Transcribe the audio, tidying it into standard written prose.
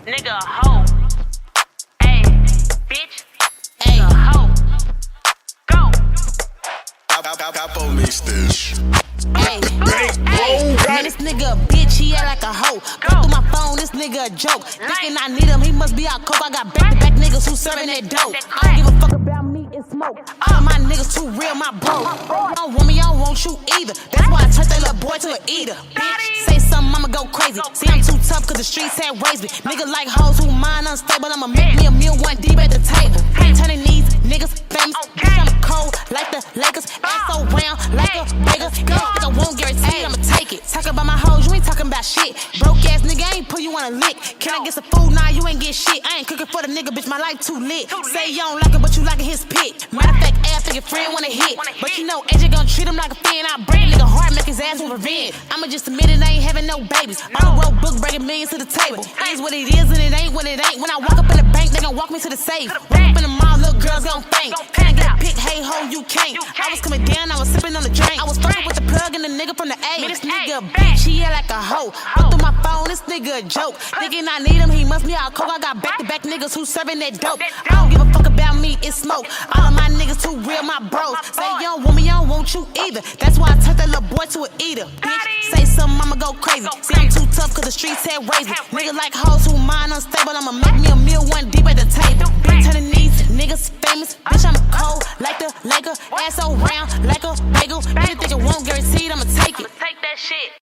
Nigga a hoe. Ayy, bitch. Ayy, a hoe. Go. Capo mix this. Ayy, man, this nigga a bitch, he act like a hoe. Go through my phone, this nigga a joke. Thinking I need him, he must be out coke. I got back-to-back niggas who serving that dope. I don't give a fuck about me and smoke. All my niggas too real, my bro. You don't want me, I don't want you either. That's why I turned that little boy to an eater. Bitch, say something, I'ma go crazy. See, I'm too tough cause the streets had raised me. Nigga like hoes who mind unstable. I'ma make me a meal one deep at the table. Turning these niggas famous. Bitch, I'm cold like the Lakers. Ass so round like a bagel. Nigga won't guarantee I'ma take it. Talk about my hoes, you ain't talking about shit. Broke ass nigga, I ain't put you on a lick. Can I get some food? Nah, you ain't get shit. I ain't cooking for the nigga, bitch, my life too lit. Say you don't like it, but you liking his pit. Matter of fact, ass think your friend wanna hit. But you know, AJ gon' treat him like a fan. I bring a nigga hard, make his ass with revenge. I'ma just admit it, I ain't having no babies. On the road book, breaking millions to the table. It is what it is, and it ain't what it ain't. When I walk up in the bank, they gon' walk me to the safe. Walk up in the mall, little girls gon' faint. Can't get a pick, hey ho, you can't. I was coming down, I was sipping on the drink. I was fucking with the plug and the nigga from the A. Man, this nigga a bitch, he act like a hoe. Go through my phone, this nigga a joke. Thinking I need him, he must be out coke. I got back-to-back niggas who serving that dope. I don't give a fuck about me and smoke. All of my niggas too real, my bros. Say you don't want me, I don't want you either. That's why I turned that little boy to an eater. Bitch, say something, I'ma go crazy. See, I'm too tough cause the streets had raised me. Nigga like hoes who mind unstable. I'ma make me a meal one deep at the table. Bitch, turning these niggas famous. Bitch, I'm cold like the Lakers. Ass so round like a bagel. Anything it won't guarantee, I'ma take it. Take that shit.